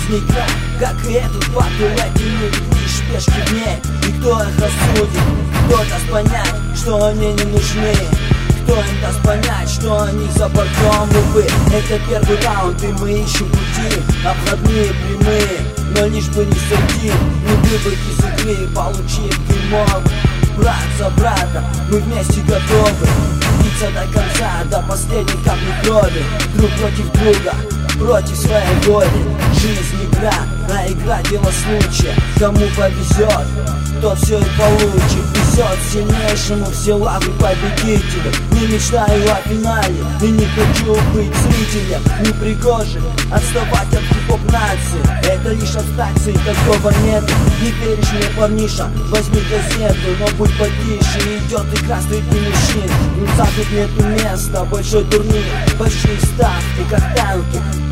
Жизнь игра, как и этот батл, эти люди лишь пешки в ней. И кто их рассудит? Кто даст понять, что они не нужны? Кто им даст понять, что они за бортом? Увы, это первый раунд, и мы ищем пути обходные, прямые, но лишь бы не сойти, не выбыть из игры, получив геймов. Брат за брата, мы вместе готовы биться до конца, до последней капли крови. Друг против друга, против своей воли. Жизнь игра, а игра дело случая. Кому повезет, тот все и получит. Везет сильнейшему все лавры победителя. Не мечтаю о финале и не хочу быть зрителем. Не пригоже отставать от хип-хоп нации. Это лишь абстракции, такого нету. Не веришь мне, парниша, возьми газету, но будь потише. Идет игра среди мужчин. Тут нету места, большой турнир, большие ставки, как танки.